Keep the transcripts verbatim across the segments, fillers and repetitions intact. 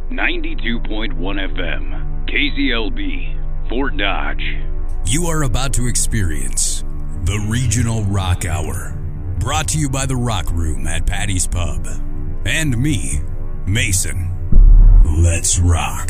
ninety-two point one F M, K Z L B, Fort Dodge. You are about to experience the Regional Rock Hour, brought to you by the Rock Room at Patty's Pub. And me, Mason. Let's rock.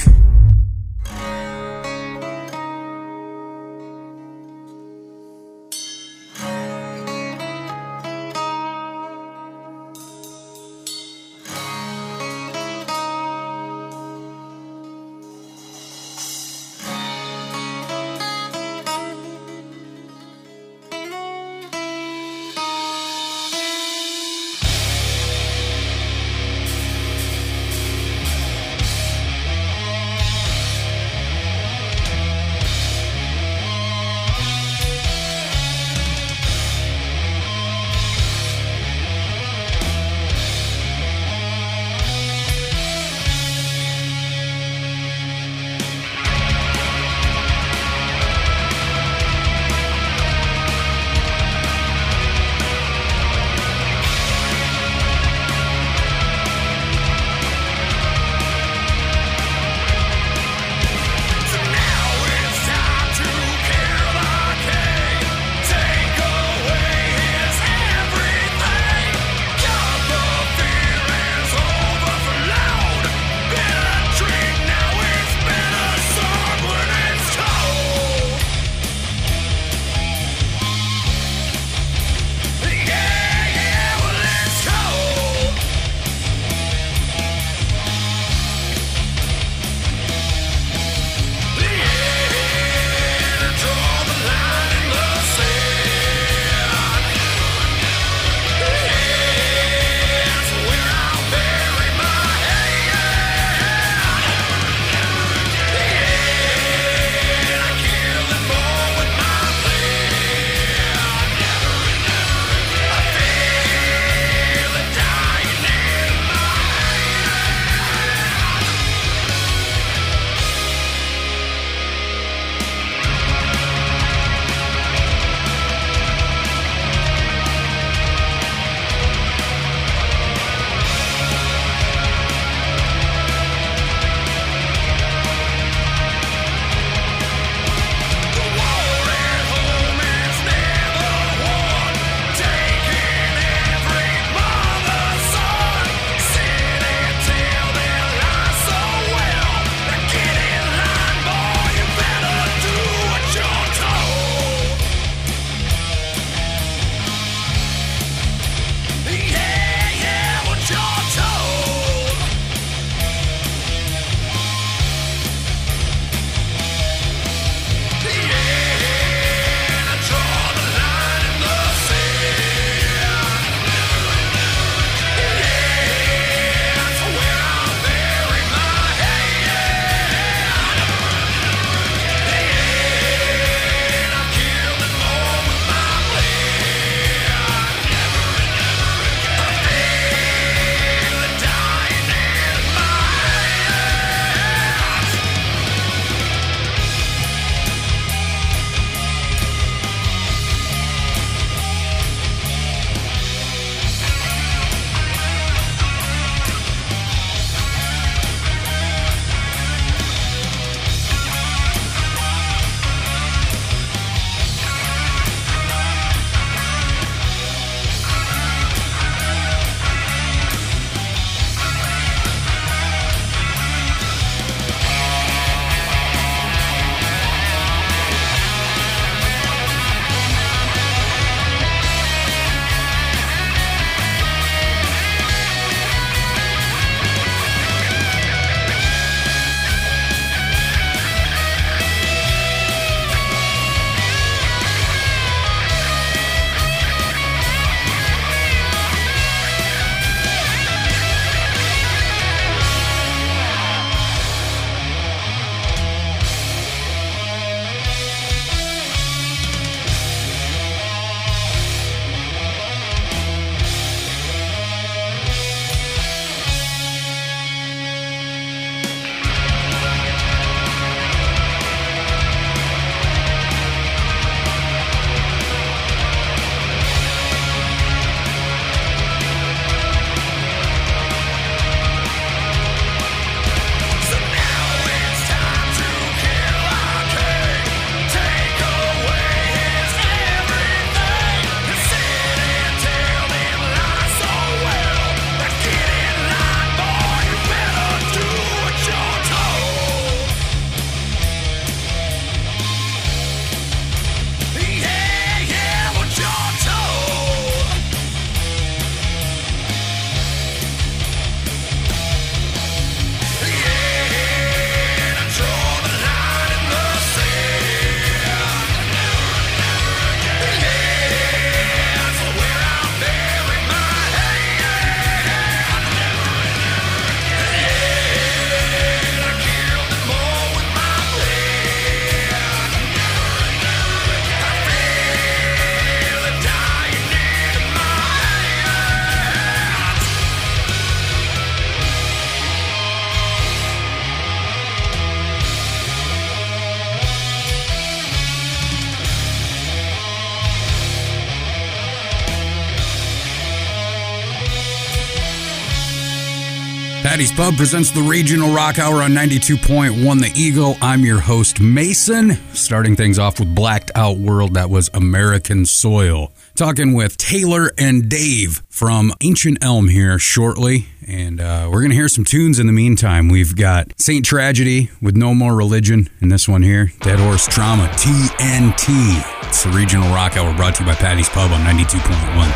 Patty's Pub presents the Regional Rock Hour on ninety-two point one The Eagle. I'm your host, Mason. Starting things off with Blacked Out World, that was American Soil. Talking with Taylor and Dave from Ancient Elm here shortly. And uh, we're going to hear some tunes in the meantime. We've got Saint Tragedy with No More Religion. And this one here, Dead Horse Trauma, T N T. It's the Regional Rock Hour brought to you by Patty's Pub on ninety-two point one.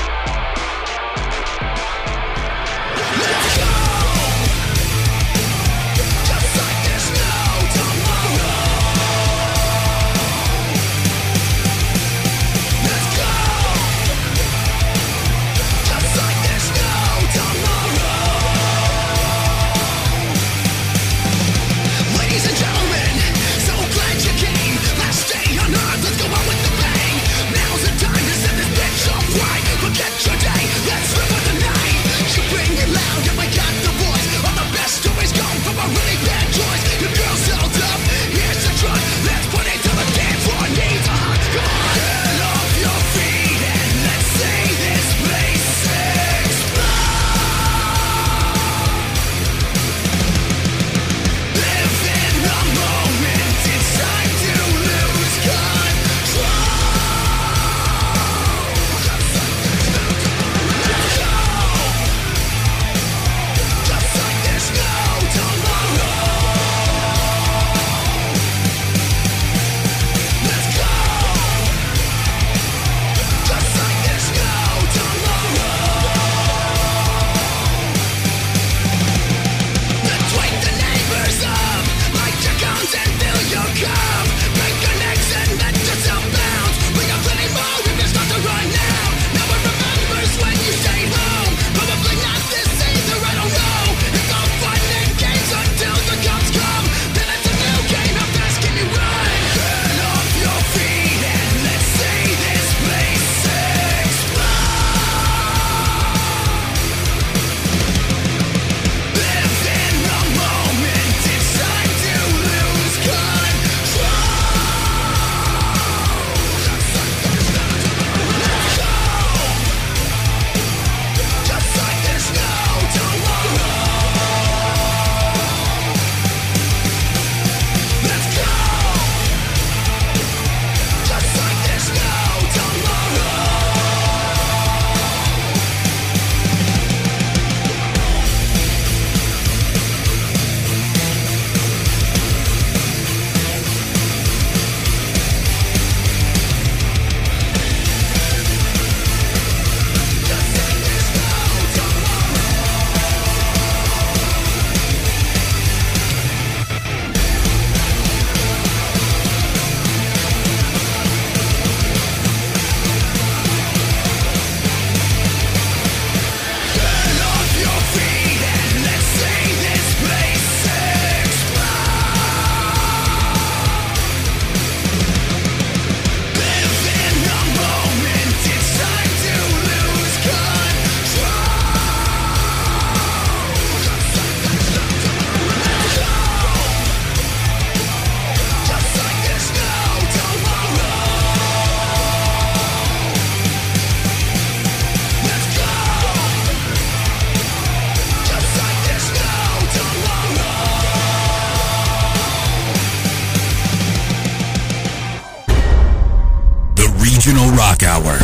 Rock Hour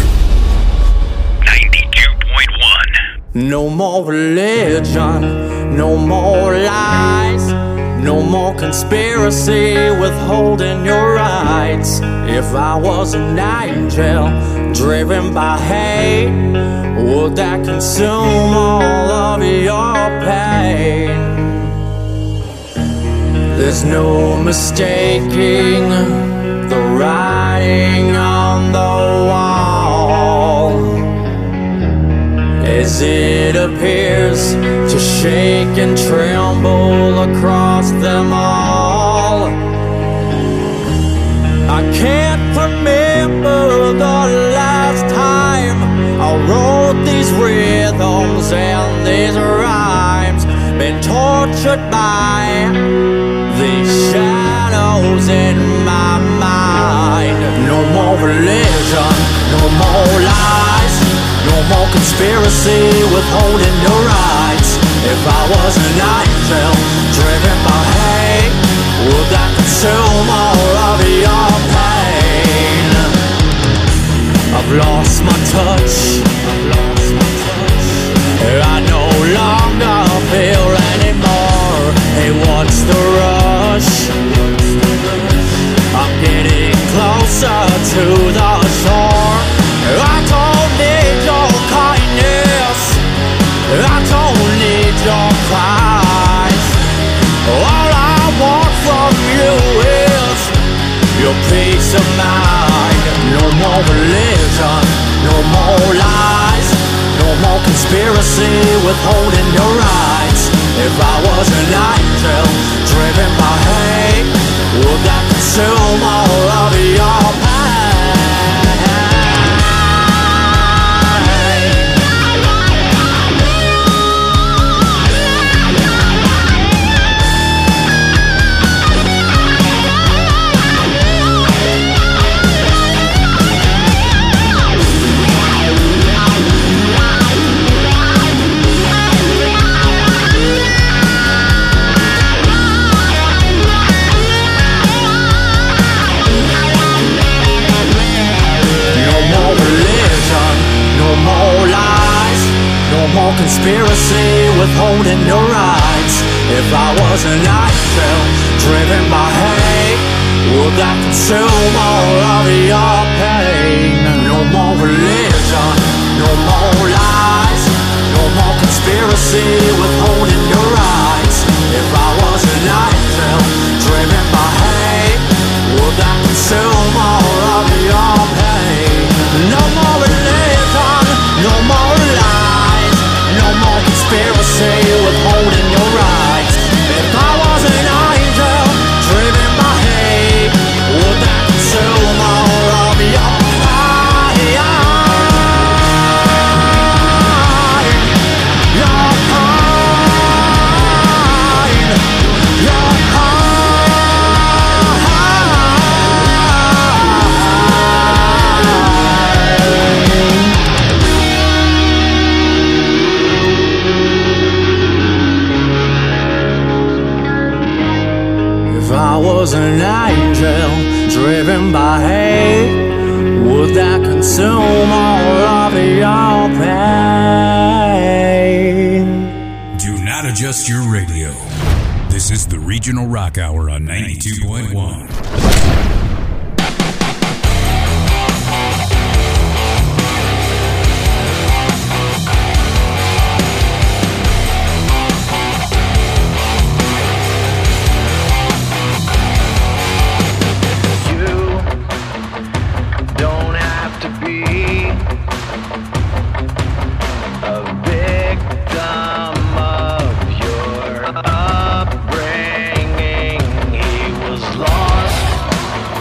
ninety-two point one. No more religion, no more lies, no more conspiracy withholding your rights. If I was an angel driven by hate, would that consume all of your pain? There's no mistaking the writing on the wall, as it appears to shake and tremble across them all. I can't remember the last time I wrote these rhythms and these rhymes. Been tortured by these shadows in my mind. No more religion, no more lies, no more conspiracy withholding your rights. If I was an angel driven by hate, would that consume all of your pain? I've lost my touch, I've lost my touch. I no longer feel anymore. Hey, what's the rush? I'm getting closer to the shore. I don't need your kindness, I don't need your cries. All I want from you is your peace of mind. No more religion, no more lies, no more conspiracy withholding your rights. If I was an angel driven by hate, would that consume all of your pain? Conspiracy withholding your rights. If I was an angel driven by hate, would that consume all of your pain? No more religion, no more lies, no more conspiracy withholding your rights. If I was an angel driven by hate, would that consume all of your pain? No more religion, no more lies, no more conspiracy withholding your rights. If I was an angel driven by hate, would that consume all of your pain? Your pain, your If I was an angel driven by hate, would that consume all of your pain? Do not adjust your radio. This is the Regional Rock Hour on ninety-two point one. Upbringing, he was lost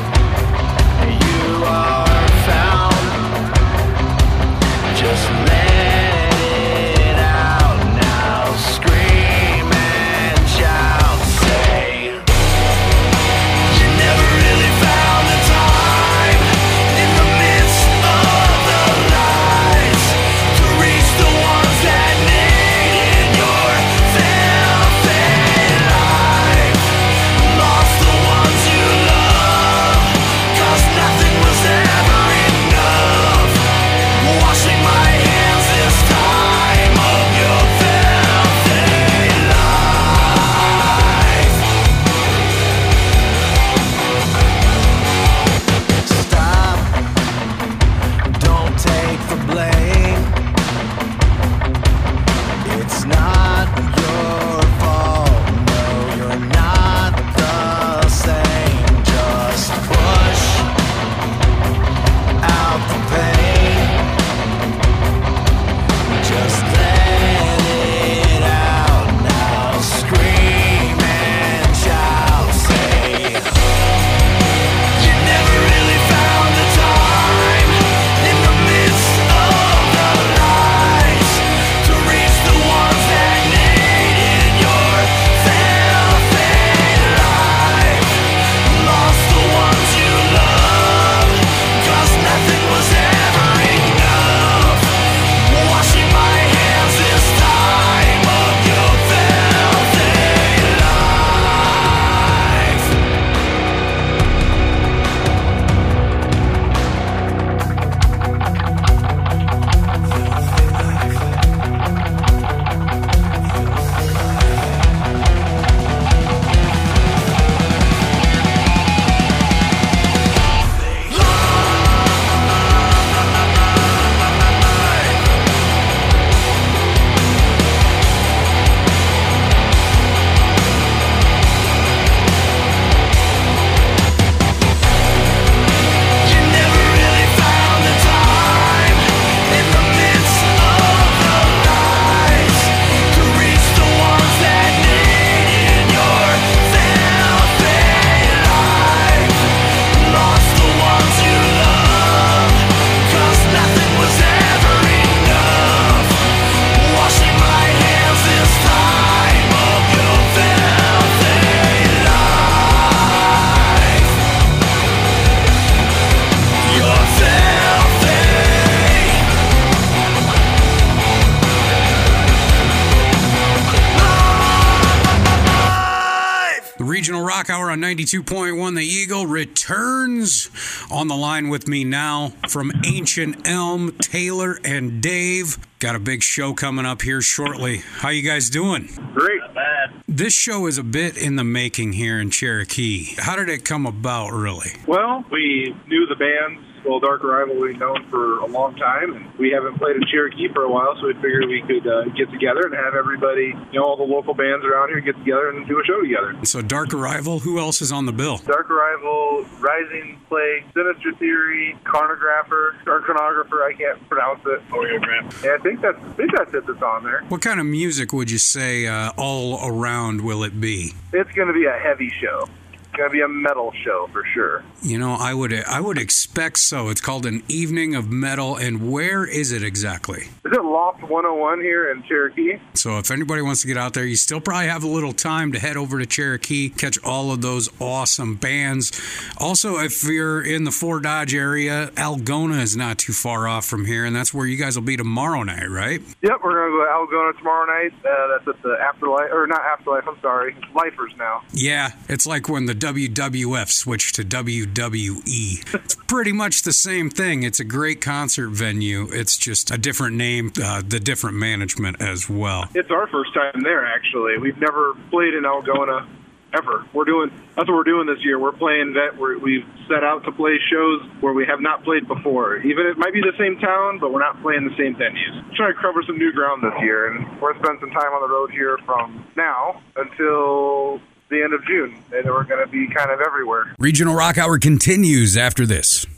Regional Rock Hour on ninety-two point one The Eagle returns. On the line with me now from Ancient Elm, Taylor and Dave. Got a big show coming up here shortly. How you guys doing? Great, man. This show is a bit in the making here in Cherokee. How did it come about, really? Well, we knew the bands. Well, Dark Arrival we've known for a long time, and we haven't played in Cherokee for a while, so we figured we could uh, get together and have everybody, you know, all the local bands around here get together and do a show together. So Dark Arrival, who else is on the bill? Dark Arrival, Rising Plague, Sinister Theory, Carnographer, or Chronographer, I can't pronounce it. Choreograph. Yeah, I think that's, I think that's it that's on there. What kind of music would you say uh, all around will it be? It's going to be a heavy show. It's going to be a metal show for sure. You know, I would I would expect so. It's called an Evening of Metal, and where is it exactly? Is it Loft one oh one here in Cherokee? So if anybody wants to get out there, you still probably have a little time to head over to Cherokee, catch all of those awesome bands. Also, if you're in the Fort Dodge area, Algona is not too far off from here, and that's where you guys will be tomorrow night, right? Yep, we're going to go to Algona tomorrow night. Uh, that's at the Afterlife, or not Afterlife, I'm sorry. It's Lifers now. Yeah, it's like when the W W F switched to W W E. It's pretty much the same thing. It's a great concert venue. It's just a different name, uh, the different management as well. It's our first time there, actually. We've never played in Algona ever. We're doing that's what we're doing this year. We're playing that. We're, we've set out to play shows where we have not played before. Even it might be the same town, but we're not playing the same venues. We're trying to cover some new ground this year, and we're going to spend some time on the road here from now until the end of June, and we're going to be kind of everywhere. Regional Rock Hour continues after this.